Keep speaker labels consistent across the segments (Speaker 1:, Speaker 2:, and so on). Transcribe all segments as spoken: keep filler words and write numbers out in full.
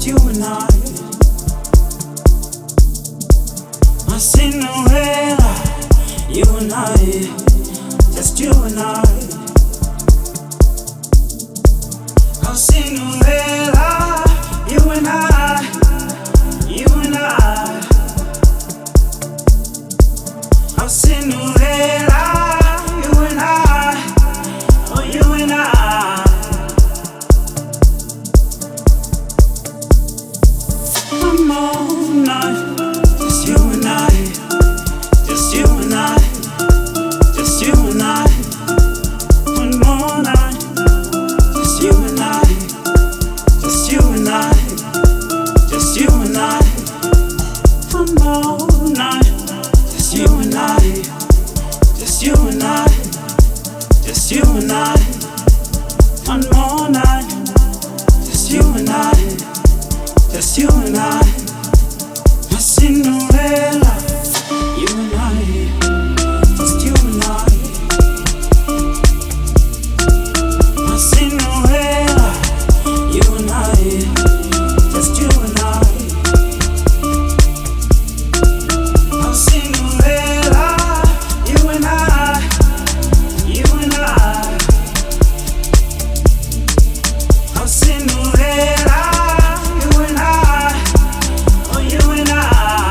Speaker 1: you and I. My Cinderella, you and I, just you and I. Oh Cinderella, you and I, you and I. Oh Cinderella, you and I, oh you and I. One more night, just you and I, just you and I, just you and I. One more night, just you and I, just you and I, just you and I. One more night, just you and I, just you and I, just you and I. One more night, just you and I, just you and I. My Cinderella, you and I, just you and I. My Cinderella, you and I, just you and I. My Cinderella, you and I, you and I. My Cinderella, you and I, oh you and I.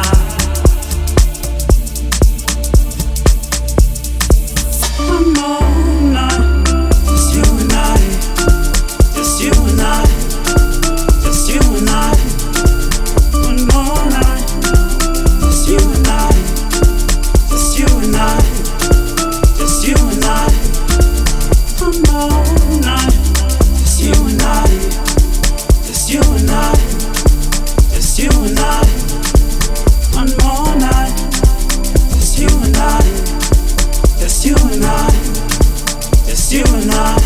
Speaker 1: One more night, just you and I, just you and I, just you and I. One more night, just you and I, just you and I, just you and I. One more night, just you and I, just you and I, just you and I. One more night, just you and I, just you and I, just you and I.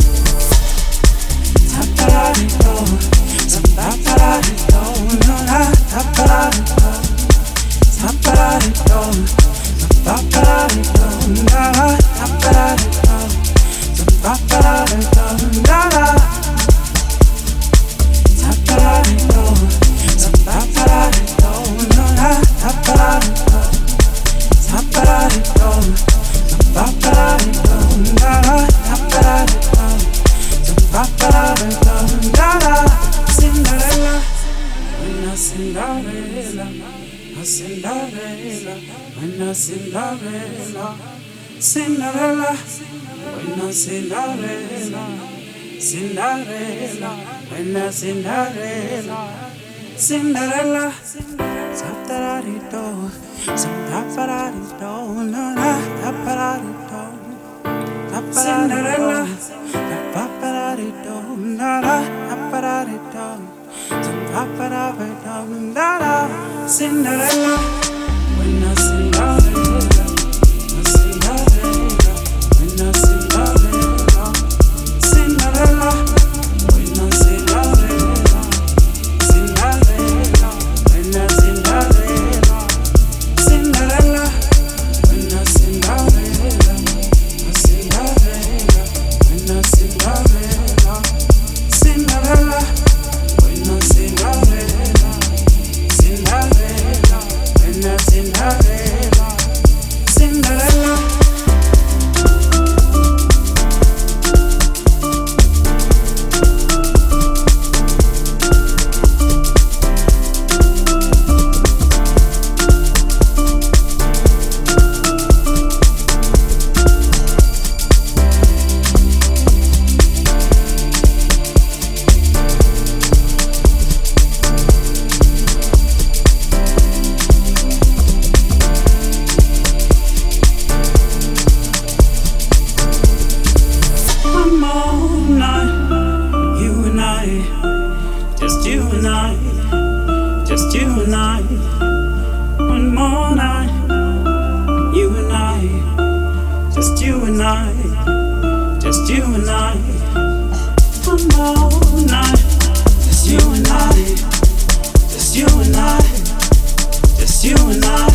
Speaker 1: Taparado, taparado, no la taparado, taparado, taparado, no la taparado, taparado, no la taparado, taparado, no la taparado, taparado, taparado, no la taparado, taparado, no la. Cinderella, buena Cinderella, a Cinderella, buena Cinderella, Cinderella, buena Cinderella, Cinderella, buena Cinderella, Cinderella, Satarito, Satarito, no la taparito, Cinderella, taparito, no la taparito, taparito, no la. Cinderella, buena Cinderella, Cinderella, buena Cinderella, Cinderella, buena Cinderella, Cinderella, buena Cinderella, Cinderella, buena Cinderella, Cinderella, buena Cinderella, Cinderella, buena Cinderella, Cinderella, buena Cinderella, Cinderella. One more night, you and I, just you and I, just you and I. One more night, you and I, just you and I, just you and I. One more night, just you and I, just you and I, just you and I.